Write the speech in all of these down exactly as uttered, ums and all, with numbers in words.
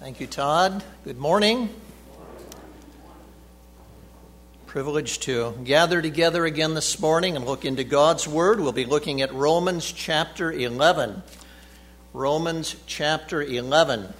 Thank you, Todd. Good morning. Privileged to gather together again this morning and look into God's Word. We'll be looking at Romans chapter eleven. Romans chapter eleven.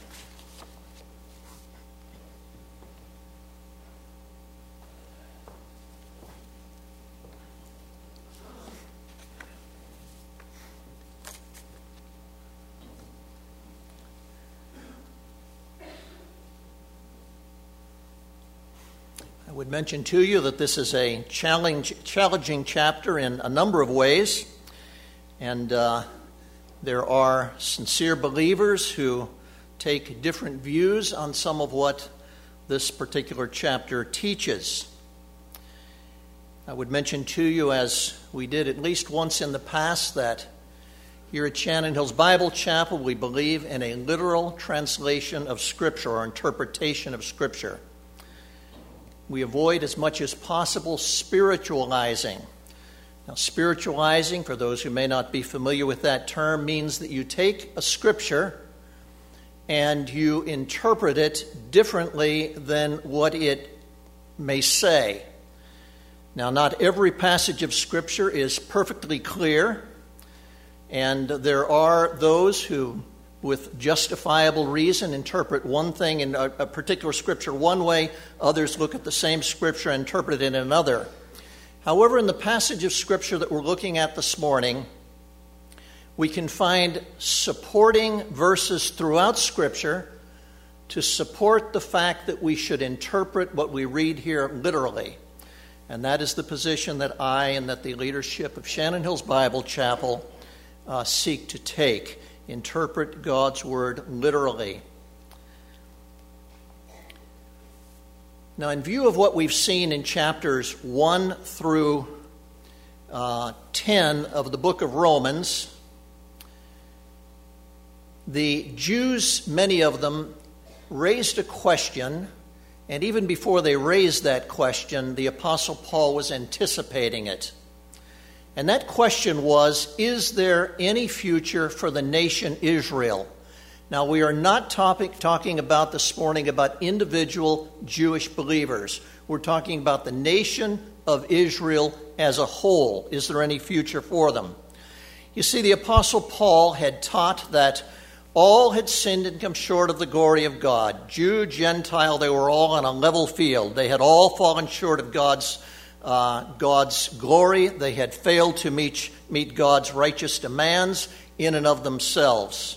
I would mention to you that this is a challenge, challenging chapter in a number of ways, and uh, there are sincere believers who take different views on some of what this particular chapter teaches. I would mention to you, as we did at least once in the past, that here at Shannon Hills Bible Chapel we believe in a literal translation of Scripture or interpretation of Scripture. We avoid as much as possible spiritualizing. Now, spiritualizing, for those who may not be familiar with that term, means that you take a scripture and you interpret it differently than what it may say. Now, not every passage of Scripture is perfectly clear, and there are those who, with justifiable reason, interpret one thing in a, a particular scripture one way. Others look at the same scripture and interpret it in another. However, in the passage of Scripture that we're looking at this morning, we can find supporting verses throughout Scripture to support the fact that we should interpret what we read here literally. And that is the position that I and that the leadership of Shannon Hills Bible Chapel uh, seek to take. Interpret God's Word literally. Now, in view of what we've seen in chapters one through uh, ten of the book of Romans, the Jews, many of them, raised a question, and even before they raised that question, the Apostle Paul was anticipating it. And that question was, is there any future for the nation Israel? Now, we are not topic, talking about this morning about individual Jewish believers. We're talking about the nation of Israel as a whole. Is there any future for them? You see, the Apostle Paul had taught that all had sinned and come short of the glory of God. Jew, Gentile, they were all on a level field. They had all fallen short of God's Uh, God's glory. They had failed to meet, meet God's righteous demands in and of themselves.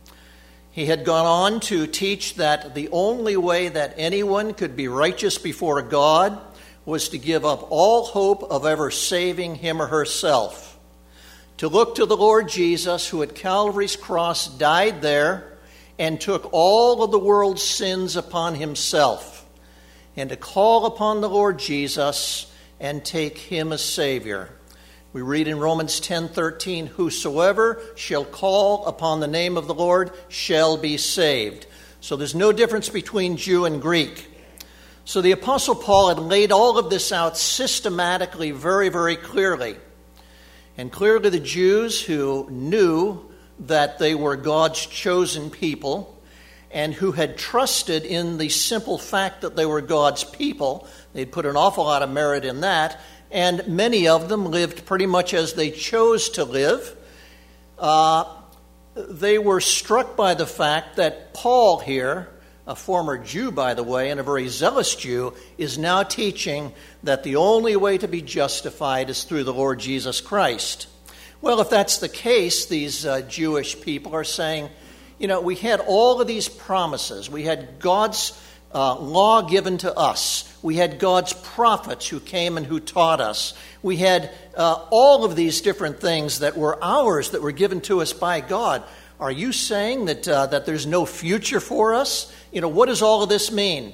He had gone on to teach that the only way that anyone could be righteous before God was to give up all hope of ever saving him or herself, to look to the Lord Jesus, who at Calvary's cross died there and took all of the world's sins upon himself, and to call upon the Lord Jesus and take him as Savior. We read in Romans ten thirteen, whosoever shall call upon the name of the Lord shall be saved. So there's no difference between Jew and Greek. So the Apostle Paul had laid all of this out systematically, very, very clearly. And clearly the Jews who knew that they were God's chosen people and who had trusted in the simple fact that they were God's people, they'd put an awful lot of merit in that, and many of them lived pretty much as they chose to live. Uh, they were struck by the fact that Paul here, a former Jew, by the way, and a very zealous Jew, is now teaching that the only way to be justified is through the Lord Jesus Christ. Well, if that's the case, these uh, Jewish people are saying, you know, we had all of these promises. We had God's uh, law given to us. We had God's prophets who came and who taught us. We had uh, all of these different things that were ours, that were given to us by God. Are you saying that uh, that there's no future for us? You know, what does all of this mean?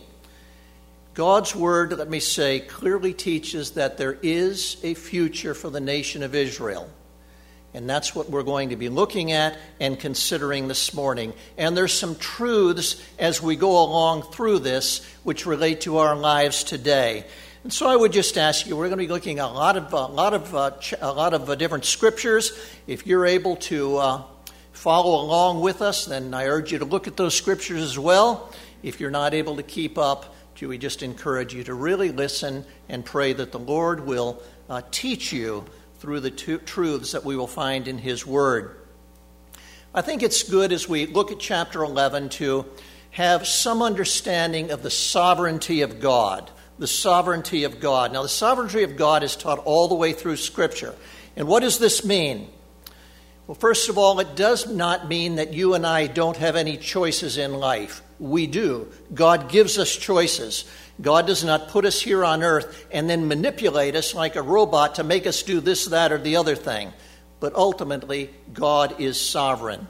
God's Word, let me say, clearly teaches that there is a future for the nation of Israel. And that's what we're going to be looking at and considering this morning. And there's some truths as we go along through this which relate to our lives today. And so I would just ask you, we're going to be looking at a lot of a lot of uh, ch- a lot of uh, different scriptures. If you're able to uh, follow along with us, then I urge you to look at those scriptures as well. If you're not able to keep up, we just encourage you to really listen and pray that the Lord will uh, teach you through the t- truths that we will find in His Word. I think it's good as we look at chapter eleven to have some understanding of the sovereignty of God. The sovereignty of God. Now, the sovereignty of God is taught all the way through Scripture. And what does this mean? Well, first of all, it does not mean that you and I don't have any choices in life. We do. God gives us choices. God does not put us here on earth and then manipulate us like a robot to make us do this, that, or the other thing. But ultimately, God is sovereign.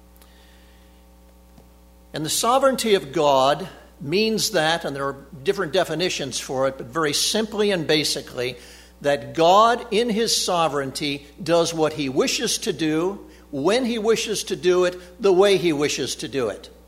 And the sovereignty of God means that, and there are different definitions for it, but very simply and basically, that God in His sovereignty does what He wishes to do, when He wishes to do it, the way He wishes to do it.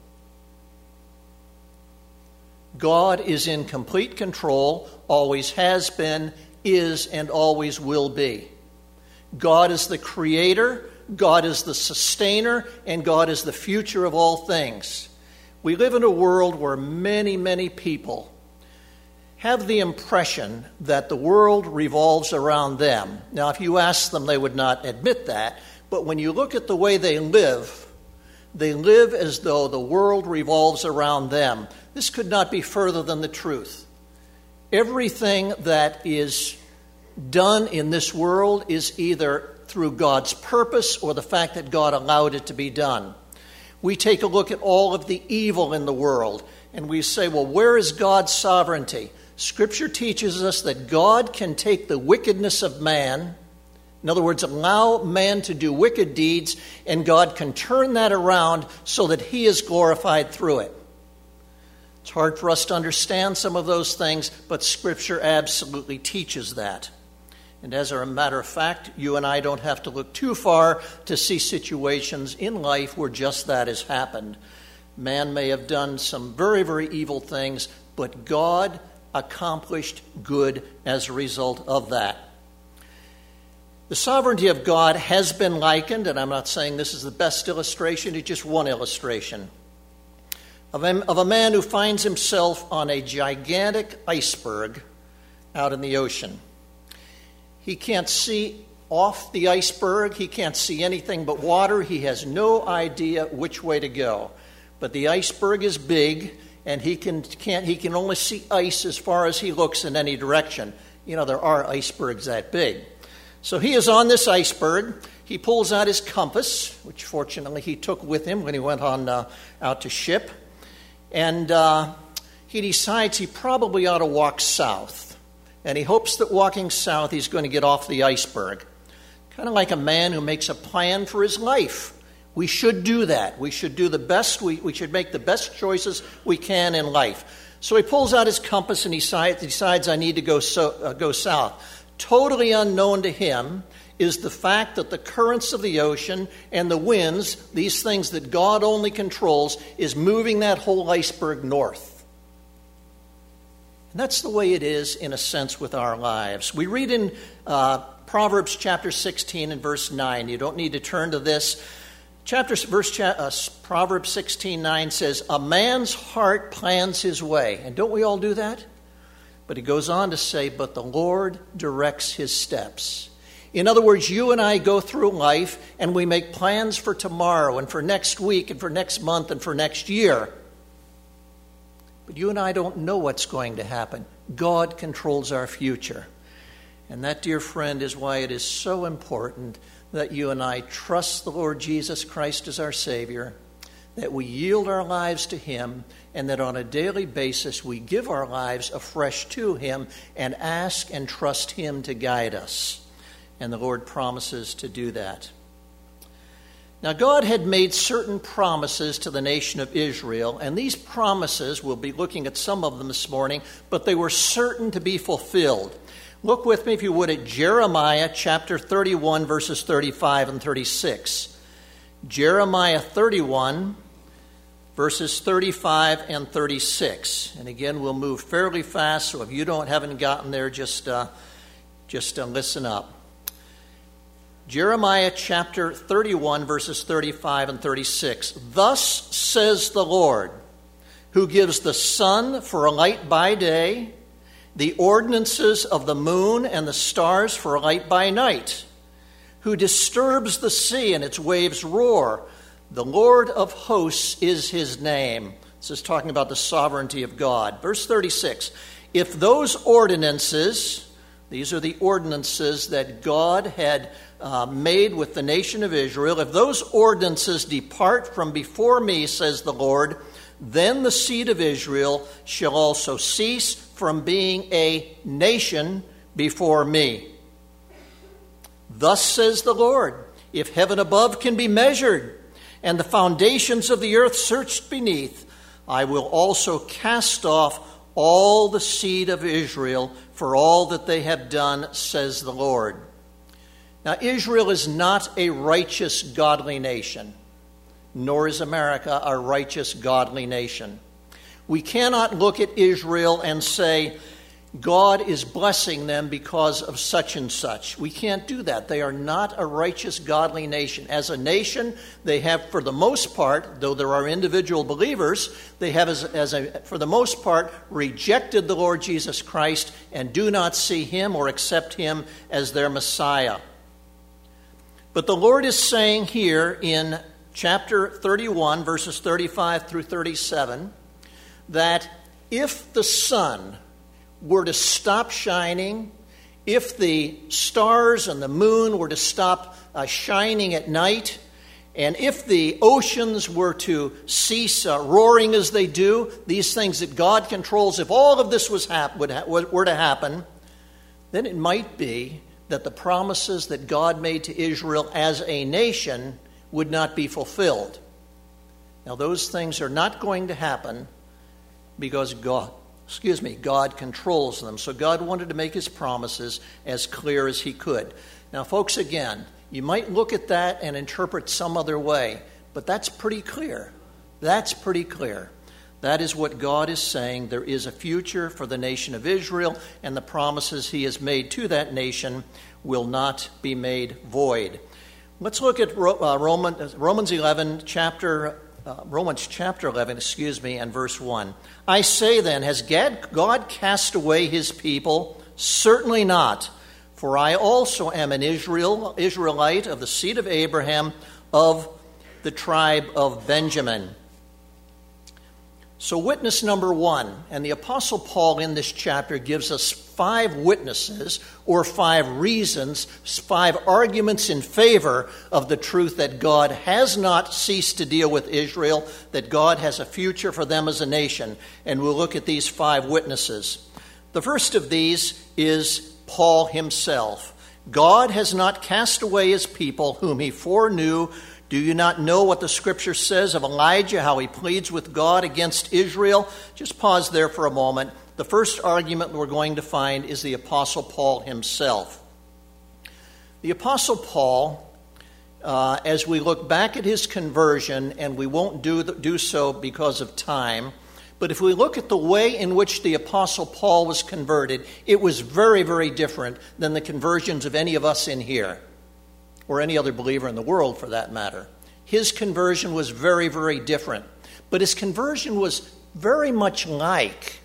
God is in complete control, always has been, is, and always will be. God is the creator, God is the sustainer, and God is the future of all things. We live in a world where many, many people have the impression that the world revolves around them. Now, if you ask them, they would not admit that, but when you look at the way they live, they live as though the world revolves around them. This could not be further than the truth. Everything that is done in this world is either through God's purpose or the fact that God allowed it to be done. We take a look at all of the evil in the world and we say, well, where is God's sovereignty? Scripture teaches us that God can take the wickedness of man, in other words, allow man to do wicked deeds, and God can turn that around so that He is glorified through it. It's hard for us to understand some of those things, but Scripture absolutely teaches that. And as a matter of fact, you and I don't have to look too far to see situations in life where just that has happened. Man may have done some very, very evil things, but God accomplished good as a result of that. The sovereignty of God has been likened, and I'm not saying this is the best illustration, it's just one illustration, of a, of a man who finds himself on a gigantic iceberg out in the ocean. He can't see off the iceberg. He can't see anything but water. He has no idea which way to go. But the iceberg is big, and he can can't he can only see ice as far as he looks in any direction. You know, there are icebergs that big. So he is on this iceberg. He pulls out his compass, which fortunately he took with him when he went on uh, out to ship. And uh, he decides he probably ought to walk south. And he hopes that walking south he's going to get off the iceberg. Kind of like a man who makes a plan for his life. We should do that. We should do the best. We, we should make the best choices we can in life. So he pulls out his compass and he decides, decides I need to go, so, uh, go south. Totally unknown to him is the fact that the currents of the ocean and the winds, these things that God only controls, is moving that whole iceberg north. And that's the way it is, in a sense, with our lives. We read in uh, Proverbs chapter sixteen and verse nine. You don't need to turn to this. Chapter verse uh, Proverbs sixteen nine says, "A man's heart plans his way." And don't we all do that? But he goes on to say, "But the Lord directs his steps." In other words, you and I go through life and we make plans for tomorrow and for next week and for next month and for next year. But you and I don't know what's going to happen. God controls our future. And that, dear friend, is why it is so important that you and I trust the Lord Jesus Christ as our Savior, that we yield our lives to Him, and that on a daily basis we give our lives afresh to Him and ask and trust Him to guide us. And the Lord promises to do that. Now, God had made certain promises to the nation of Israel, and these promises, we'll be looking at some of them this morning, but they were certain to be fulfilled. Look with me, if you would, at Jeremiah chapter thirty-one, verses thirty-five and thirty-six. Jeremiah thirty-one, verses thirty-five and thirty-six. And again, we'll move fairly fast, so if you don't haven't gotten there, just, uh, just uh, listen up. Jeremiah chapter thirty-one, verses thirty-five and thirty-six. Thus says the Lord, who gives the sun for a light by day, the ordinances of the moon and the stars for a light by night, who disturbs the sea and its waves roar. The Lord of hosts is his name. This is talking about the sovereignty of God. Verse thirty-six, if those ordinances, these are the ordinances that God had uh, made with the nation of Israel, if those ordinances depart from before me, says the Lord, then the seed of Israel shall also cease from being a nation before me. Thus says the Lord, if heaven above can be measured, and the foundations of the earth searched beneath, I will also cast off all the seed of Israel for all that they have done, says the Lord. Now, Israel is not a righteous, godly nation, nor is America a righteous, godly nation. We cannot look at Israel and say, God is blessing them because of such and such. We can't do that. They are not a righteous, godly nation. As a nation, they have, for the most part, though there are individual believers, they have, as, as a, for the most part, rejected the Lord Jesus Christ and do not see him or accept him as their Messiah. But the Lord is saying here in chapter thirty-one, verses thirty-five through thirty-seven, that if the sun were to stop shining, if the stars and the moon were to stop uh, shining at night, and if the oceans were to cease uh, roaring as they do, these things that God controls, if all of this was hap- would ha- were to happen, then it might be that the promises that God made to Israel as a nation would not be fulfilled. Now, those things are not going to happen because God, excuse me, God controls them. So God wanted to make his promises as clear as he could. Now, folks, again, you might look at that and interpret some other way, but that's pretty clear. That's pretty clear. That is what God is saying. There is a future for the nation of Israel, and the promises he has made to that nation will not be made void. Let's look at uh, Roman, Romans eleven, chapter uh, Romans chapter eleven, excuse me, and verse one. I say then, has God cast away his people? Certainly not. For I also am an Israel, Israelite of the seed of Abraham, of the tribe of Benjamin. So witness number one, and the Apostle Paul in this chapter gives us five witnesses or five reasons, five arguments in favor of the truth that God has not ceased to deal with Israel, that God has a future for them as a nation. And we'll look at these five witnesses. The first of these is Paul himself. God has not cast away his people whom he foreknew. Do you not know what the scripture says of Elijah, how he pleads with God against Israel? Just pause there for a moment. The first argument we're going to find is the Apostle Paul himself. The Apostle Paul, uh, as we look back at his conversion, and we won't do, do so because of time, but if we look at the way in which the Apostle Paul was converted, it was very, very different than the conversions of any of us in here, or any other believer in the world for that matter. His conversion was very, very different. But his conversion was very much like,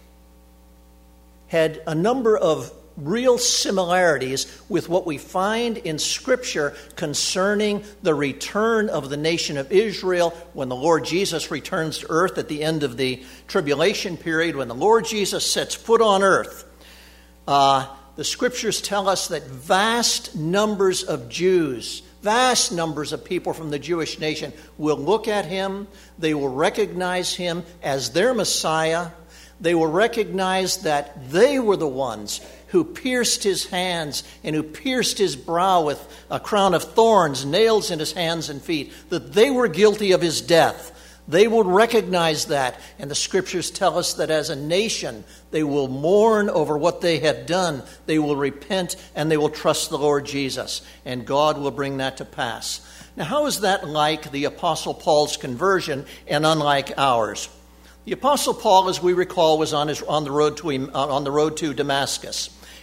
had a number of real similarities with what we find in Scripture concerning the return of the nation of Israel when the Lord Jesus returns to earth at the end of the tribulation period. When the Lord Jesus sets foot on earth, uh, the Scriptures tell us that vast numbers of Jews, vast numbers of people from the Jewish nation will look at him. They will recognize him as their Messiah. They will recognize that they were the ones who pierced his hands and who pierced his brow with a crown of thorns, nails in his hands and feet, that they were guilty of his death. They will recognize that, and the Scriptures tell us that as a nation, they will mourn over what they have done. They will repent, and they will trust the Lord Jesus, and God will bring that to pass. Now, how is that like the Apostle Paul's conversion and unlike ours? The Apostle Paul, as we recall, was on his on the road to on the road to Damascus.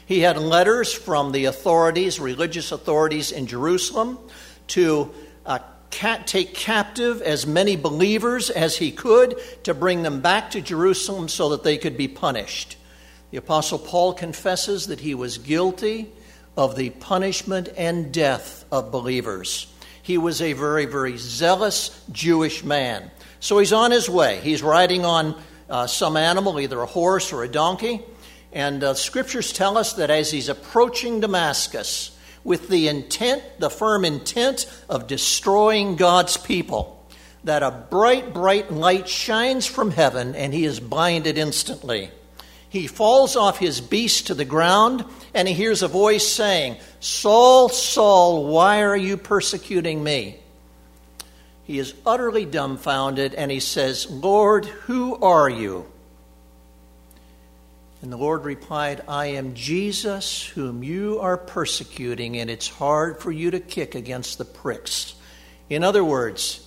He had letters from the authorities, religious authorities in Jerusalem, to uh, ca- take captive as many believers as he could to bring them back to Jerusalem so that they could be punished. The Apostle Paul confesses that he was guilty of the punishment and death of believers. He was a very, very zealous Jewish man. So he's on his way. He's riding on uh, some animal, either a horse or a donkey. And uh, scriptures tell us that as he's approaching Damascus with the intent, the firm intent of destroying God's people, that a bright, bright light shines from heaven and he is blinded instantly. He falls off his beast to the ground and he hears a voice saying, "Saul, Saul, why are you persecuting me?" He is utterly dumbfounded and he says, "Lord, who are you?" And the Lord replied, "I am Jesus whom you are persecuting, and it's hard for you to kick against the pricks." In other words,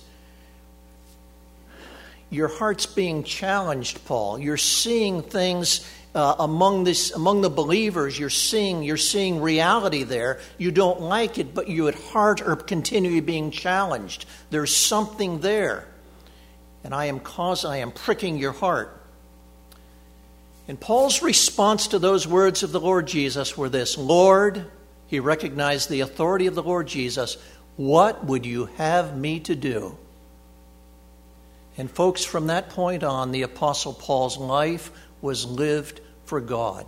your heart's being challenged, Paul. You're seeing things uh, among this, among the believers. You're seeing, you're seeing reality there. You don't like it, but you at heart are continually being challenged. There's something there, and I am cause I am pricking your heart. And Paul's response to those words of the Lord Jesus were this: "Lord," he recognized the authority of the Lord Jesus, "what would you have me to do?" And folks, from that point on, the Apostle Paul's life was lived for God.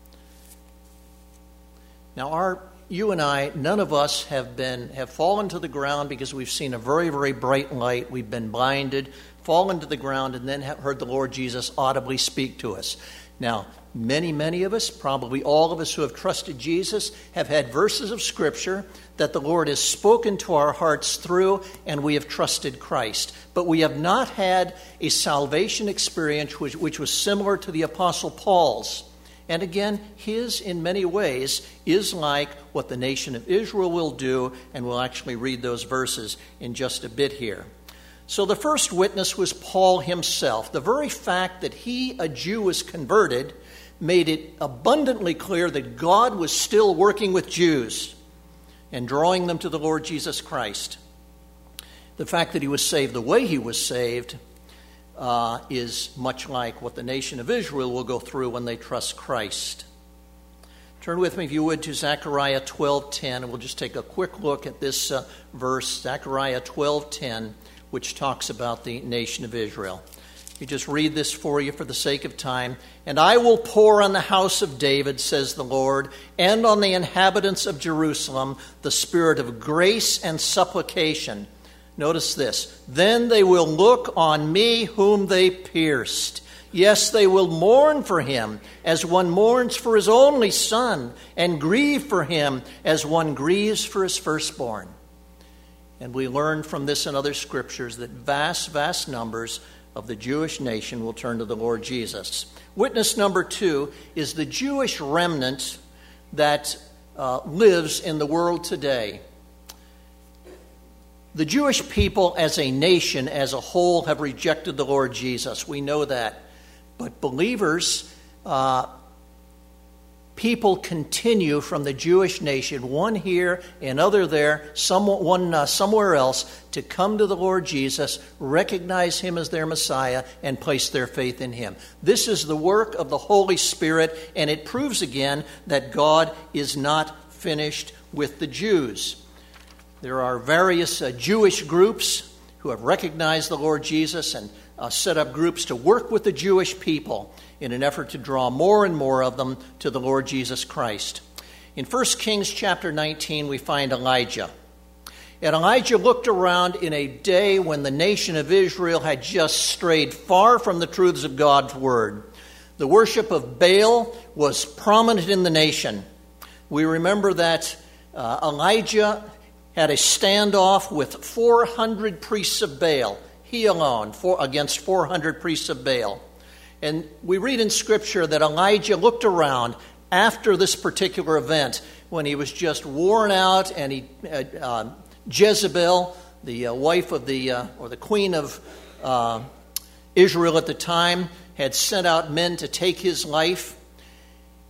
Now, our, you and I, none of us have been have fallen to the ground because we've seen a very, very bright light. We've been blinded, fallen to the ground, and then have heard the Lord Jesus audibly speak to us. Now, many, many of us, probably all of us who have trusted Jesus, have had verses of Scripture that the Lord has spoken to our hearts through, and we have trusted Christ. But we have not had a salvation experience which, which was similar to the Apostle Paul's. And again, his, in many ways, is like what the nation of Israel will do, and we'll actually read those verses in just a bit here. So the first witness was Paul himself. The very fact that he, a Jew, was converted made it abundantly clear that God was still working with Jews and drawing them to the Lord Jesus Christ. The fact that he was saved the way he was saved uh, is much like what the nation of Israel will go through when they trust Christ. Turn with me, if you would, to Zechariah twelve ten, and we'll just take a quick look at this uh, verse, Zechariah twelve ten, which talks about the nation of Israel. You just read this for you for the sake of time. "And I will pour on the house of David, says the Lord, and on the inhabitants of Jerusalem the spirit of grace and supplication." Notice this: "Then they will look on me whom they pierced. Yes, they will mourn for him as one mourns for his only son, and grieve for him as one grieves for his firstborn." And we learn from this and other scriptures that vast, vast numbers of the Jewish nation will turn to the Lord Jesus. Witness number two is the Jewish remnant that uh, lives in the world today. The Jewish people as a nation, as a whole, have rejected the Lord Jesus. We know that. But believers, uh, people continue from the Jewish nation, one here, another there, some, one uh, somewhere else, to come to the Lord Jesus, recognize him as their Messiah, and place their faith in him. This is the work of the Holy Spirit, and it proves again that God is not finished with the Jews. There are various uh, Jewish groups who have recognized the Lord Jesus and uh, set up groups to work with the Jewish people in an effort to draw more and more of them to the Lord Jesus Christ. In First Kings chapter nineteen, we find Elijah. And Elijah looked around in a day when the nation of Israel had just strayed far from the truths of God's word. The worship of Baal was prominent in the nation. We remember that uh, Elijah had a standoff with four hundred priests of Baal. He alone, for, against four hundred priests of Baal. And we read in Scripture that Elijah looked around after this particular event when he was just worn out, and he, uh, uh, Jezebel, the uh, wife of the, uh, or the queen of uh, Israel at the time, had sent out men to take his life.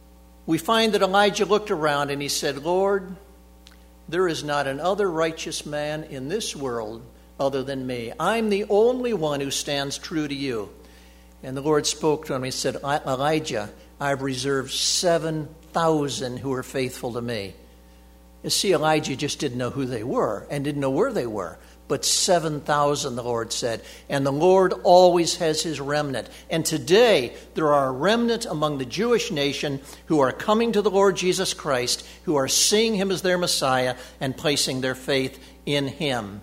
we find that Elijah looked around and he said, Lord, there is not another righteous man in this world other than me. I'm the only one who stands true to you. And the Lord spoke to him. He said, Elijah, I've reserved seven thousand who are faithful to me. You see, Elijah just didn't know who they were and didn't know where they were. But seven thousand, the Lord said. And the Lord always has his remnant. And today, there are a remnant among the Jewish nation who are coming to the Lord Jesus Christ, who are seeing him as their Messiah and placing their faith in him.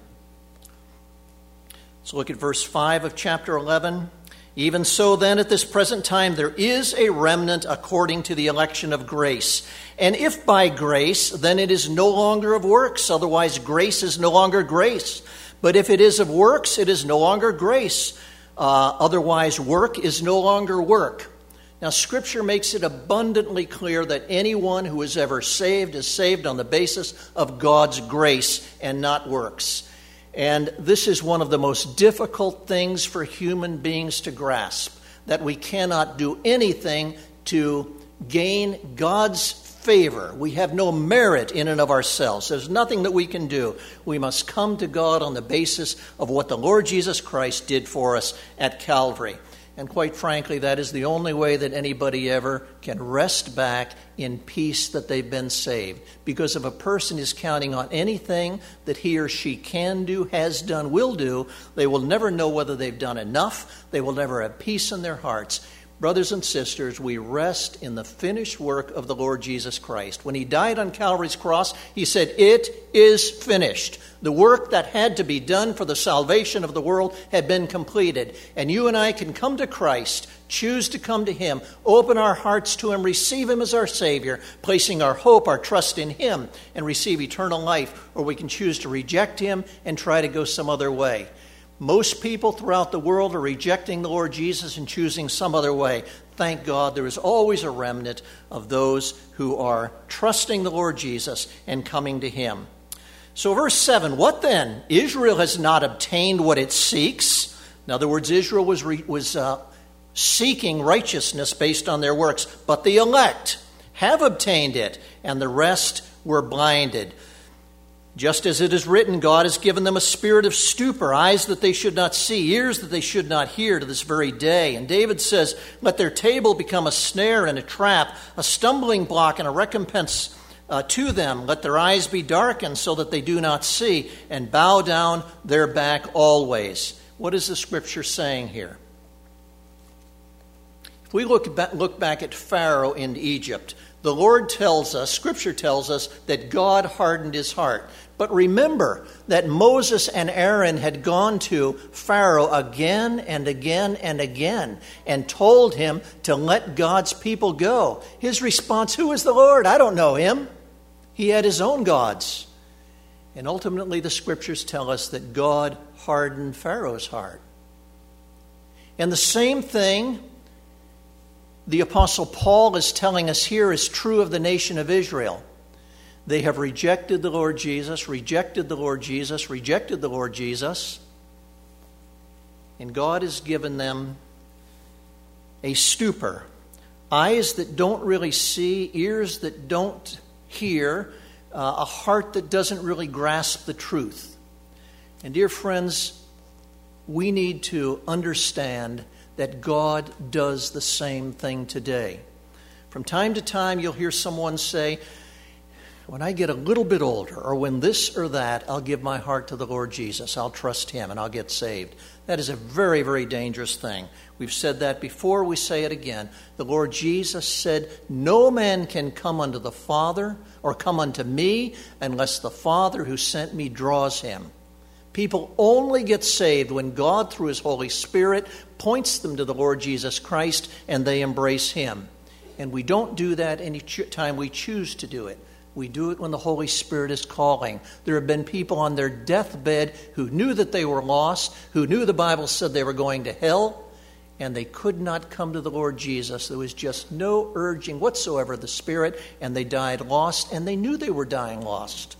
Let's look at verse five of chapter eleven. Even so then, at this present time, there is a remnant according to the election of grace. And if by grace, then it is no longer of works. Otherwise, grace is no longer grace. But if it is of works, it is no longer grace. Uh, otherwise, work is no longer work. Now, Scripture makes it abundantly clear that anyone who is ever saved is saved on the basis of God's grace and not works. And this is one of the most difficult things for human beings to grasp, that we cannot do anything to gain God's favor. We have no merit in and of ourselves. There's nothing that we can do. We must come to God on the basis of what the Lord Jesus Christ did for us at Calvary. And quite frankly, that is the only way that anybody ever can rest back in peace that they've been saved. Because if a person is counting on anything that he or she can do, has done, will do, they will never know whether they've done enough. They will never have peace in their hearts. Brothers and sisters, we rest in the finished work of the Lord Jesus Christ. When he died on Calvary's cross, he said, "It is finished." The work that had to be done for the salvation of the world had been completed. And you and I can come to Christ, choose to come to him, open our hearts to him, receive him as our Savior, placing our hope, our trust in him, and receive eternal life. Or we can choose to reject him and try to go some other way. Most people throughout the world are rejecting the Lord Jesus and choosing some other way. Thank God there is always a remnant of those who are trusting the Lord Jesus and coming to him. So verse seven, what then? Israel has not obtained what it seeks. In other words, Israel was, re, was uh, seeking righteousness based on their works. But the elect have obtained it, and the rest were blinded. Just as it is written, God has given them a spirit of stupor, eyes that they should not see, ears that they should not hear to this very day. And David says, let their table become a snare and a trap, a stumbling block and a recompense uh, to them. Let their eyes be darkened so that they do not see, and bow down their back always. What is the Scripture saying here? If we look back, look back at Pharaoh in Egypt, the Lord tells us, Scripture tells us, that God hardened his heart. But remember that Moses and Aaron had gone to Pharaoh again and again and again and told him to let God's people go. His response, who is the Lord? I don't know him. He had his own gods. And ultimately the Scriptures tell us that God hardened Pharaoh's heart. And the same thing the Apostle Paul is telling us here is true of the nation of Israel. They have rejected the Lord Jesus, rejected the Lord Jesus, rejected the Lord Jesus. And God has given them a stupor. Eyes that don't really see, ears that don't hear, uh, a heart that doesn't really grasp the truth. And dear friends, we need to understand that God does the same thing today. From time to time, you'll hear someone say, when I get a little bit older, or when this or that, I'll give my heart to the Lord Jesus. I'll trust him and I'll get saved. That is a very, very dangerous thing. We've said that before, we say it again. The Lord Jesus said, no man can come unto the Father or come unto me unless the Father who sent me draws him. People only get saved when God, through his Holy Spirit, points them to the Lord Jesus Christ and they embrace him. And we don't do that any time we choose to do it. We do it when the Holy Spirit is calling. There have been people on their deathbed who knew that they were lost, who knew the Bible said they were going to hell, and they could not come to the Lord Jesus. There was just no urging whatsoever of the Spirit, and they died lost, and they knew they were dying lost.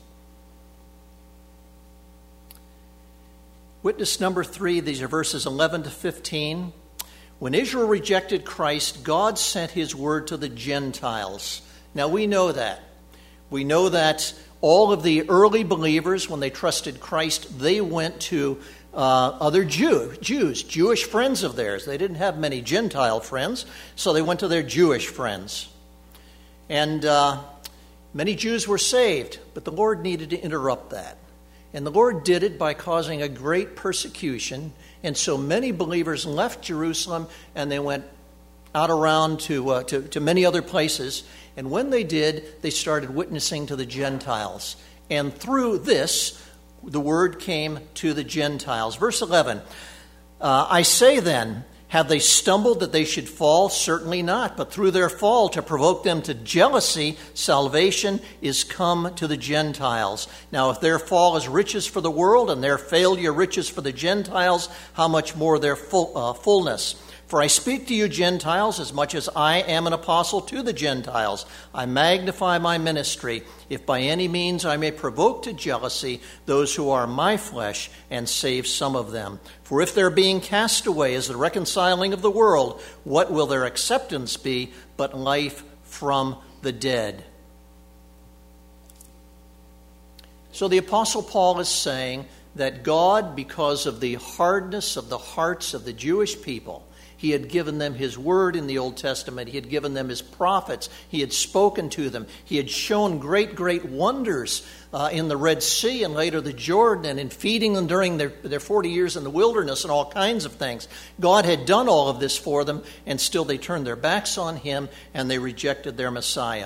Witness number three, these are verses eleven to fifteen. When Israel rejected Christ, God sent his word to the Gentiles. Now we know that. We know that all of the early believers, when they trusted Christ, they went to uh, other Jew, Jews, Jewish friends of theirs. They didn't have many Gentile friends, so they went to their Jewish friends. And uh, many Jews were saved, but the Lord needed to interrupt that. And the Lord did it by causing a great persecution. And so many believers left Jerusalem and they went out around to, uh, to, to many other places. And when they did, they started witnessing to the Gentiles. And through this, the word came to the Gentiles. Verse eleven, uh, I say then, have they stumbled that they should fall? Certainly not. But through their fall, to provoke them to jealousy, salvation is come to the Gentiles. Now, if their fall is riches for the world and their failure riches for the Gentiles, how much more their full, uh, fullness? For I speak to you Gentiles as much as I am an apostle to the Gentiles. I magnify my ministry, if by any means I may provoke to jealousy those who are my flesh and save some of them. For if their being cast away is the reconciling of the world, what will their acceptance be but life from the dead? So the Apostle Paul is saying that God, because of the hardness of the hearts of the Jewish people, He had given them His word in the Old Testament. He had given them His prophets. He had spoken to them. He had shown great, great wonders uh, in the Red Sea and later the Jordan and in feeding them during their, their forty years in the wilderness and all kinds of things. God had done all of this for them, and still they turned their backs on Him and they rejected their Messiah.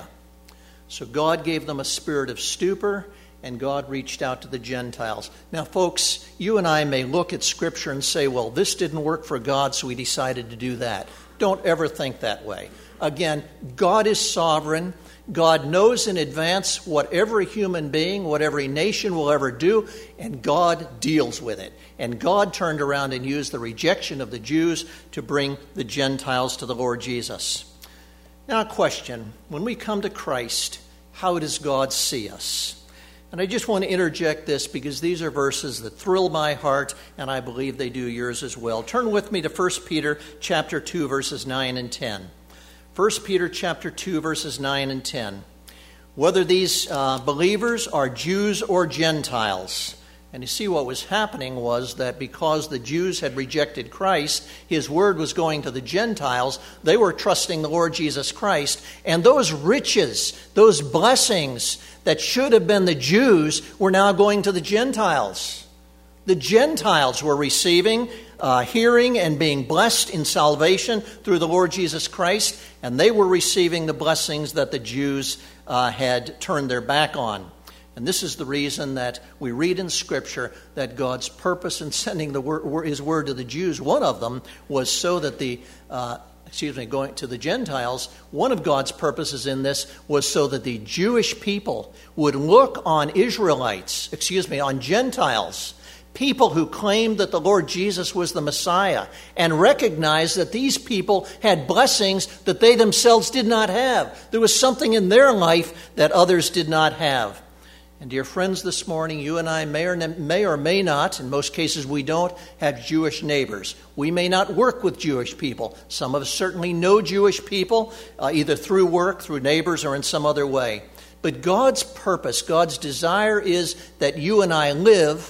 So God gave them a spirit of stupor, and God reached out to the Gentiles. Now, folks, you and I may look at Scripture and say, well, this didn't work for God, so He decided to do that. Don't ever think that way. Again, God is sovereign. God knows in advance what every human being, what every nation will ever do, and God deals with it. And God turned around and used the rejection of the Jews to bring the Gentiles to the Lord Jesus. Now, a question. When we come to Christ, how does God see us? And I just want to interject this because these are verses that thrill my heart, and I believe they do yours as well. Turn with me to First Peter chapter two, verses nine and ten. First Peter chapter two, verses nine and ten. Whether these uh, believers are Jews or Gentiles. And you see what was happening was that because the Jews had rejected Christ, His word was going to the Gentiles. They were trusting the Lord Jesus Christ. And those riches, those blessings that should have been the Jews were now going to the Gentiles. The Gentiles were receiving, uh, hearing, and being blessed in salvation through the Lord Jesus Christ. And they were receiving the blessings that the Jews uh, had turned their back on. And this is the reason that we read in Scripture that God's purpose in sending the word, His word to the Jews, one of them was so that the, uh, excuse me, going to the Gentiles, one of God's purposes in this was so that the Jewish people would look on Israelites, excuse me, on Gentiles, people who claimed that the Lord Jesus was the Messiah, and recognize that these people had blessings that they themselves did not have. There was something in their life that others did not have. And dear friends, this morning, you and I may or, may or may not, in most cases we don't, have Jewish neighbors. We may not work with Jewish people. Some of us certainly know Jewish people, uh, either through work, through neighbors, or in some other way. But God's purpose, God's desire is that you and I live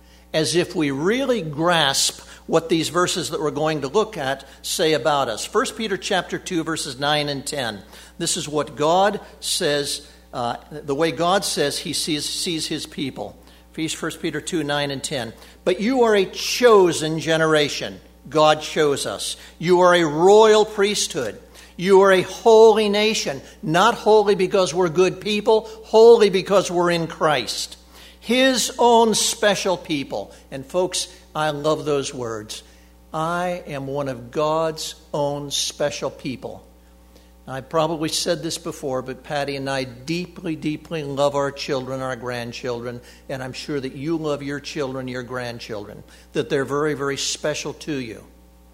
as if we really grasp what these verses that we're going to look at say about us. First Peter chapter two, verses nine and ten. This is what God says. Uh, the way God says He sees, sees His people. First Peter two, nine and ten. But you are a chosen generation. God chose us. You are a royal priesthood. You are a holy nation. Not holy because we're good people. Holy because we're in Christ. His own special people. And folks, I love those words. I am one of God's own special people. I probably said this before, but Patty and I deeply, deeply love our children, our grandchildren, and I'm sure that you love your children, your grandchildren, that they're very, very special to you.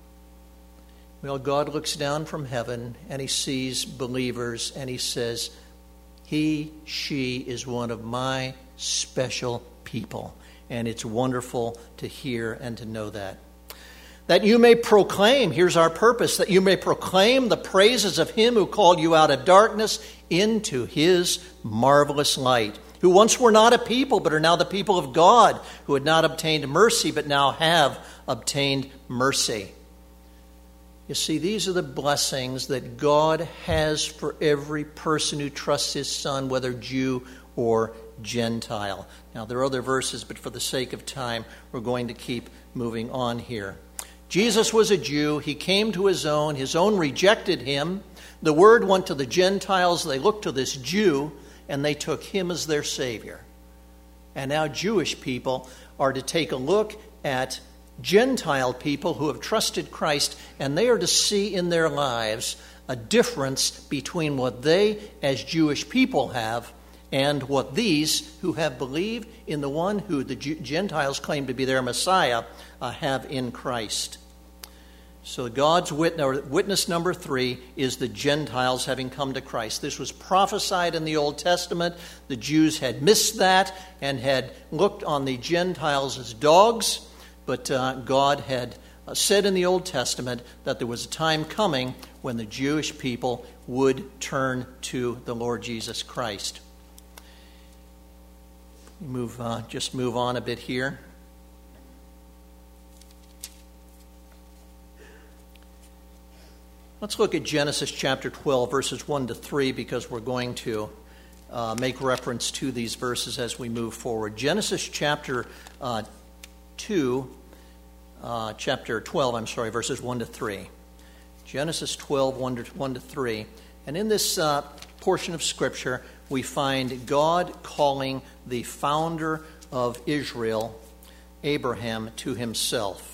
Well, God looks down from heaven, and He sees believers, and He says, he, she is one of my special people, and it's wonderful to hear and to know that. that you may proclaim, here's our purpose, that you may proclaim the praises of him who called you out of darkness into his marvelous light, who once were not a people, but are now the people of God, who had not obtained mercy, but now have obtained mercy. You see, these are the blessings that God has for every person who trusts his Son, whether Jew or Gentile. Now, there are other verses, but for the sake of time, we're going to keep moving on here. Jesus was a Jew. He came to his own. His own rejected him. The word went to the Gentiles. They looked to this Jew, and they took him as their Savior. And now Jewish people are to take a look at Gentile people who have trusted Christ, and they are to see in their lives a difference between what they as Jewish people have and what these who have believed in the one who the Gentiles claim to be their Messiah uh, have in Christ. So God's witness, witness number three is the Gentiles having come to Christ. This was prophesied in the Old Testament. The Jews had missed that and had looked on the Gentiles as dogs. But uh, God had uh, said in the Old Testament that there was a time coming when the Jewish people would turn to the Lord Jesus Christ. Move, uh, just move on a bit here. Let's look at Genesis chapter twelve, verses one to three, because we're going to uh, make reference to these verses as we move forward. Genesis chapter uh, two, uh, chapter twelve, I'm sorry, verses one to three. Genesis twelve, one to, one to three. And in this uh, portion of Scripture, we find God calling the founder of Israel, Abraham, to himself.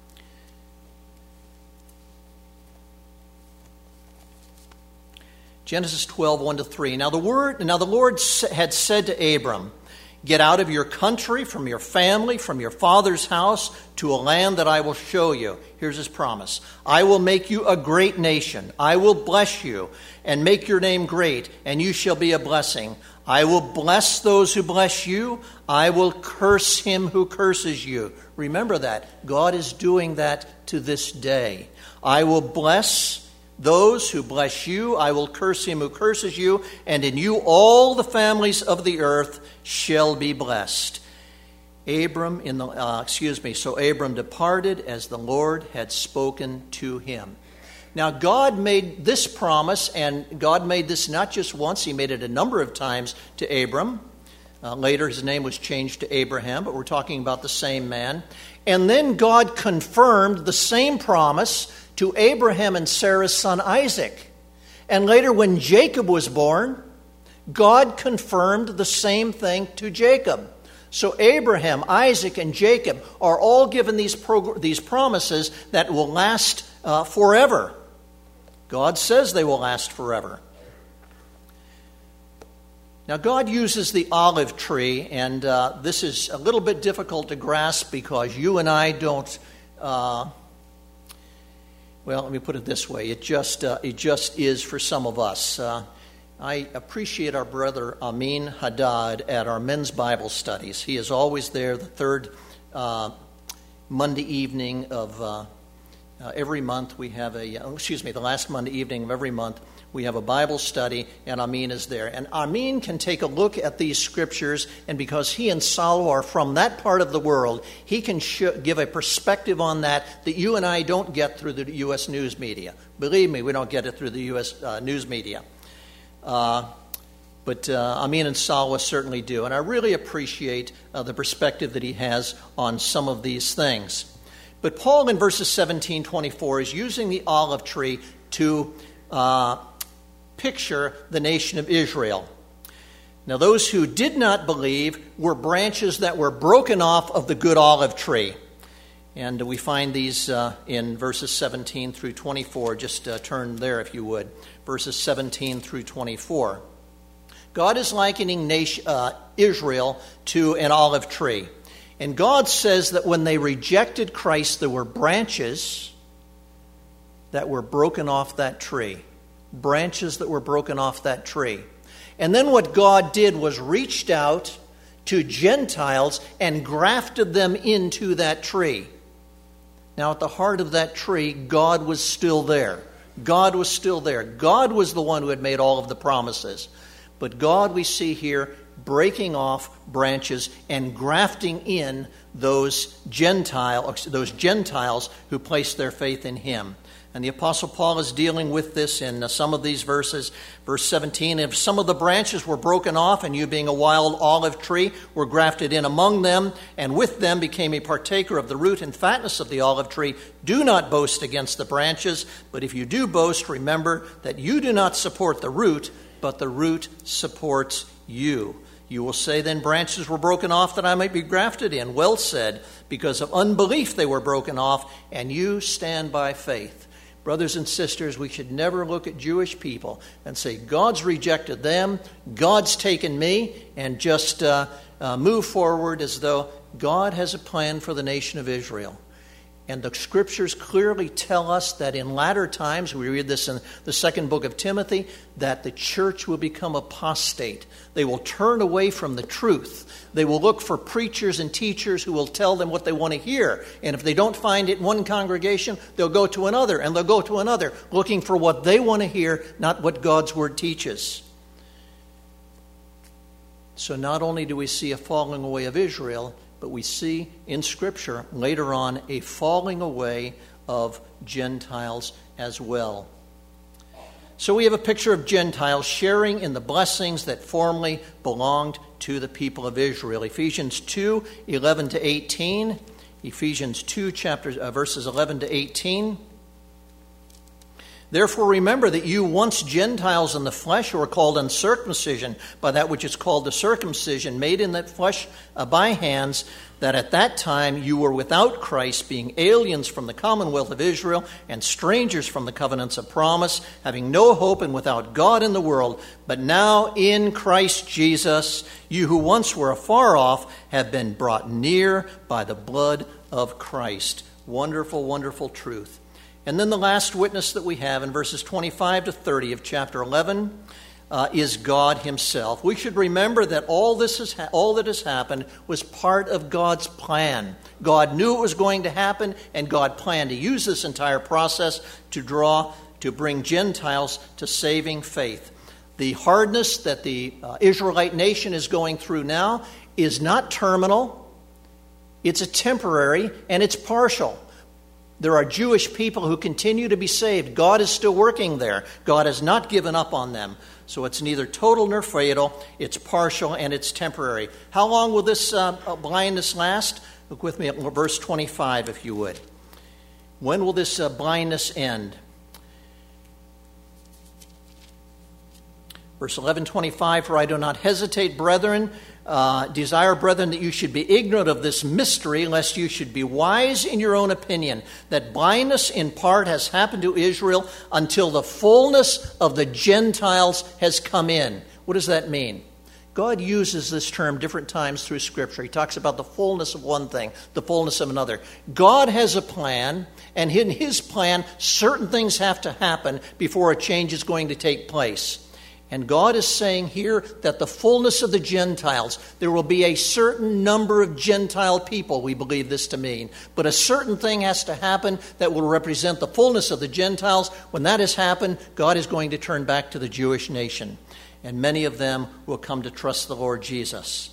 Genesis twelve, one to three. Now the word, now the Lord had said to Abram, "Get out of your country, from your family, from your father's house, to a land that I will show you." Here's his promise. "I will make you a great nation. I will bless you and make your name great, and you shall be a blessing. I will bless those who bless you. I will curse him who curses you." Remember that. God is doing that to this day. "I will bless those who bless you. I will curse him who curses you. And in you all the families of the earth shall be blessed." Abram, in the uh, excuse me, so Abram departed as the Lord had spoken to him. Now God made this promise, and God made this not just once, he made it a number of times to Abram. Uh, later his name was changed to Abraham, but we're talking about the same man. And then God confirmed the same promise to Abraham and Sarah's son Isaac. And later when Jacob was born, God confirmed the same thing to Jacob. So Abraham, Isaac, and Jacob are all given these, prog- these promises that will last uh, forever. God says they will last forever. Now God uses the olive tree, and uh, this is a little bit difficult to grasp because you and I don't... Uh, Well, let me put it this way. It just uh, it just is for some of us. Uh, I appreciate our brother Amin Haddad at our men's Bible studies. He is always there the third uh, Monday evening of uh, uh, every month. We have a, uh, excuse me, the last Monday evening of every month, we have a Bible study, and Amin is there. And Amin can take a look at these scriptures, and because he and Salo are from that part of the world, he can sh- give a perspective on that that you and I don't get through the U S news media. Believe me, we don't get it through the U S uh, news media. Uh, but uh, Amin and Salo certainly do. And I really appreciate uh, the perspective that he has on some of these things. But Paul in verses seventeen, twenty-four is using the olive tree to... Uh, picture the nation of Israel. Now, those who did not believe were branches that were broken off of the good olive tree. And we find these uh, in verses seventeen through twenty-four. Just uh, turn there if you would. Verses seventeen through twenty-four. God is likening nation, uh, Israel to an olive tree. And God says that when they rejected Christ, there were branches that were broken off that tree. Branches that were broken off that tree. And then what God did was reached out to Gentiles and grafted them into that tree. Now, at the heart of that tree, God was still there. God was still there. God was the one who had made all of the promises. But God, we see here, breaking off branches and grafting in those Gentile, those Gentiles who placed their faith in him. And the Apostle Paul is dealing with this in some of these verses. Verse seventeen, if some of the branches were broken off, and you being a wild olive tree were grafted in among them, and with them became a partaker of the root and fatness of the olive tree, do not boast against the branches. But if you do boast, remember that you do not support the root, but the root supports you. You will say, then branches were broken off that I might be grafted in. Well said, because of unbelief they were broken off, and you stand by faith. Brothers and sisters, we should never look at Jewish people and say, God's rejected them, God's taken me, and just uh, uh, move forward as though God has a plan for the nation of Israel. And the Scriptures clearly tell us that in latter times, we read this in the second book of Timothy, that the church will become apostate. They will turn away from the truth. They will look for preachers and teachers who will tell them what they want to hear. And if they don't find it in one congregation, they'll go to another, and they'll go to another, looking for what they want to hear, not what God's Word teaches. So not only do we see a falling away of Israel, but we see in Scripture later on a falling away of Gentiles as well. So we have a picture of Gentiles sharing in the blessings that formerly belonged to the people of Israel. Ephesians two, eleven to eighteen. Ephesians two, chapters, uh, verses eleven to eighteen. Therefore remember that you once Gentiles in the flesh who are called uncircumcision by that which is called the circumcision made in that flesh uh, by hands, that at that time you were without Christ, being aliens from the commonwealth of Israel and strangers from the covenants of promise, having no hope and without God in the world. But now in Christ Jesus, you who once were afar off have been brought near by the blood of Christ. Wonderful, wonderful truth. And then the last witness that we have in verses twenty-five to thirty of chapter eleven uh, is God himself. We should remember that all this is ha- all that has happened was part of God's plan. God knew it was going to happen, and God planned to use this entire process to draw, to bring Gentiles to saving faith. The hardness that the uh, Israelite nation is going through now is not terminal. It's a temporary, and it's partial. There are Jewish people who continue to be saved. God is still working there. God has not given up on them. So it's neither total nor fatal. It's partial and it's temporary. How long will this uh, blindness last? Look with me at verse twenty-five, if you would. When will this uh, blindness end? Verse eleven twenty-five, for I do not hesitate, brethren, Uh, desire, brethren, that you should be ignorant of this mystery, lest you should be wise in your own opinion, that blindness in part has happened to Israel until the fullness of the Gentiles has come in. What does that mean? God uses this term different times through Scripture. He talks about the fullness of one thing, the fullness of another. God has a plan, and in his plan, certain things have to happen before a change is going to take place. And God is saying here that the fullness of the Gentiles, there will be a certain number of Gentile people, we believe this to mean. But a certain thing has to happen that will represent the fullness of the Gentiles. When that has happened, God is going to turn back to the Jewish nation. And many of them will come to trust the Lord Jesus.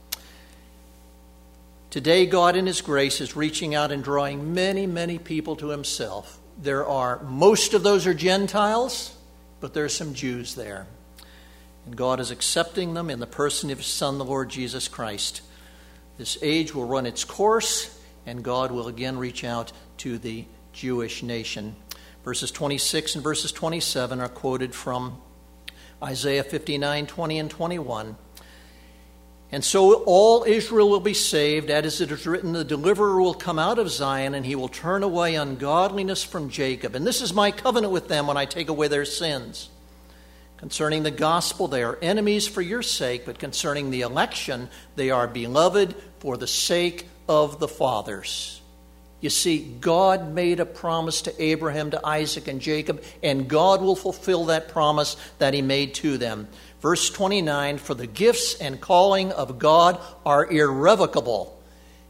Today, God in his grace is reaching out and drawing many, many people to himself. There are, most of those are Gentiles, but there are some Jews there. And God is accepting them in the person of his Son, the Lord Jesus Christ. This age will run its course, and God will again reach out to the Jewish nation. Verses twenty-six and verses twenty-seven are quoted from Isaiah fifty-nine, twenty and twenty-one. And so all Israel will be saved, as it is written, the deliverer will come out of Zion, and he will turn away ungodliness from Jacob. And this is my covenant with them when I take away their sins. Concerning the gospel, they are enemies for your sake, but concerning the election, they are beloved for the sake of the fathers. You see, God made a promise to Abraham, to Isaac, and Jacob, and God will fulfill that promise that he made to them. Verse twenty-nine, for the gifts and calling of God are irrevocable.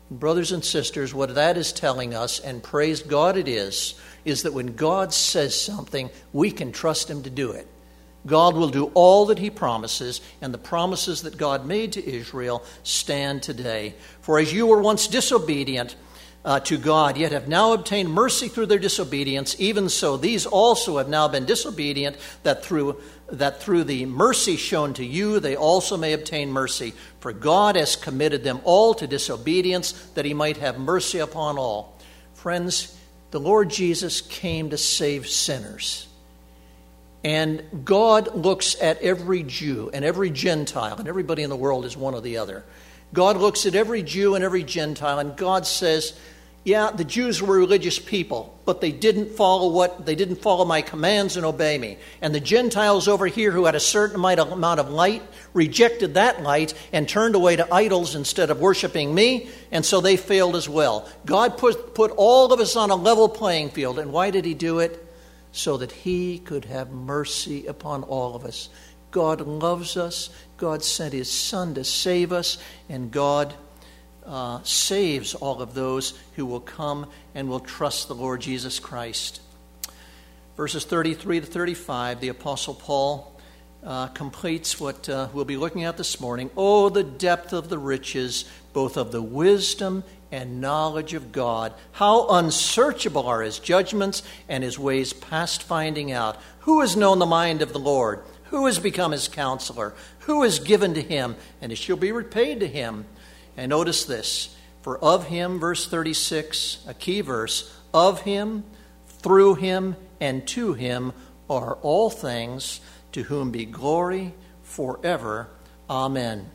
Brothers and sisters, what that is telling us, and praise God it is, is that when God says something, we can trust Him to do it. God will do all that He promises, and the promises that God made to Israel stand today. For as you were once disobedient uh, to God, yet have now obtained mercy through their disobedience, even so these also have now been disobedient, that through that through the mercy shown to you, they also may obtain mercy. For God has committed them all to disobedience, that He might have mercy upon all. Friends, the Lord Jesus came to save sinners. And God looks at every Jew and every Gentile, and everybody in the world is one or the other. God looks at every Jew and every Gentile, and God says, yeah, the Jews were religious people, but they didn't follow what they didn't follow my commands and obey me. And the Gentiles over here who had a certain amount of light rejected that light and turned away to idols instead of worshiping me, and so they failed as well. God put, put all of us on a level playing field, and why did He do it? So that He could have mercy upon all of us. God loves us. God sent His Son to save us, and God Uh, saves all of those who will come and will trust the Lord Jesus Christ. Verses thirty-three to thirty-five, the Apostle Paul uh, completes what uh, we'll be looking at this morning. Oh, the depth of the riches, both of the wisdom and knowledge of God. How unsearchable are His judgments and His ways past finding out. Who has known the mind of the Lord? Who has become His counselor? Who is given to Him, and it shall be repaid to Him? And notice this, for of Him, verse thirty-six, a key verse, of Him, through Him, and to Him are all things, to whom be glory forever. Amen.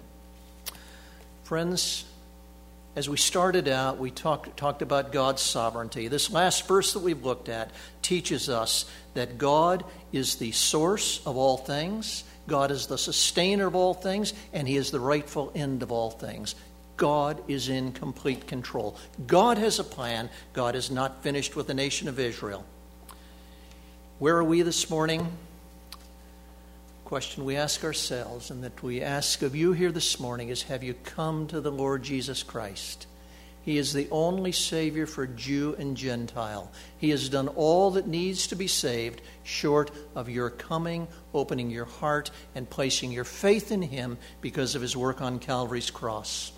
Friends, as we started out, we talked, talked about God's sovereignty. This last verse that we've looked at teaches us that God is the source of all things, God is the sustainer of all things, and He is the rightful end of all things. God is in complete control. God has a plan. God is not finished with the nation of Israel. Where are we this morning? Question we ask ourselves, and that we ask of you here this morning, is, have you come to the Lord Jesus Christ? He is the only Savior for Jew and Gentile. He has done all that needs to be saved, short of your coming, opening your heart, and placing your faith in Him because of His work on Calvary's cross.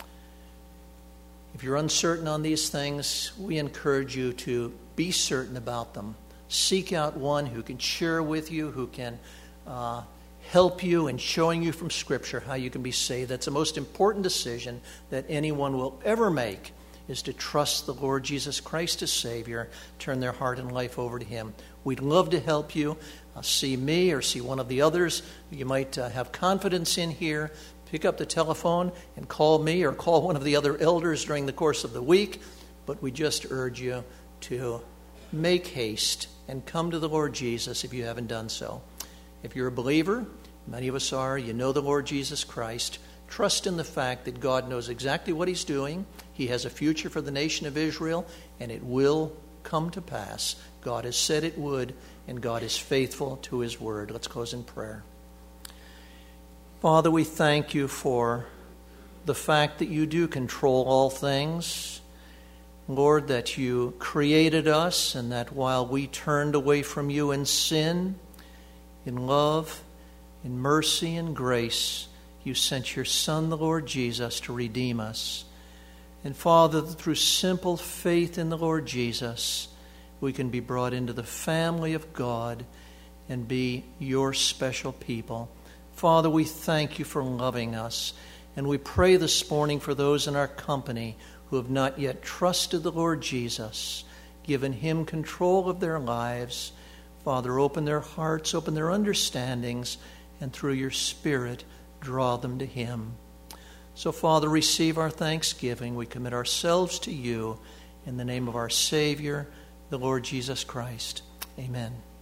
If you're uncertain on these things, we encourage you to be certain about them. Seek out one who can share with you, who can uh, help you in showing you from Scripture how you can be saved. That's the most important decision that anyone will ever make, is to trust the Lord Jesus Christ as Savior, turn their heart and life over to Him. We'd love to help you. Uh, see me or see one of the others you might uh, have confidence in here. Pick up the telephone and call me or call one of the other elders during the course of the week. But we just urge you to make haste and come to the Lord Jesus if you haven't done so. If you're a believer, many of us are, you know the Lord Jesus Christ, trust in the fact that God knows exactly what He's doing. He has a future for the nation of Israel, and it will come to pass. God has said it would, and God is faithful to His word. Let's close in prayer. Father, we thank You for the fact that You do control all things. Lord, that You created us, and that while we turned away from You in sin, in love, in mercy and grace, You sent Your Son, the Lord Jesus, to redeem us. And Father, that through simple faith in the Lord Jesus, we can be brought into the family of God and be Your special people. Father, we thank You for loving us, and we pray this morning for those in our company who have not yet trusted the Lord Jesus, given Him control of their lives. Father, open their hearts, open their understandings, and through Your Spirit, draw them to Him. So, Father, receive our thanksgiving. We commit ourselves to You in the name of our Savior, the Lord Jesus Christ. Amen.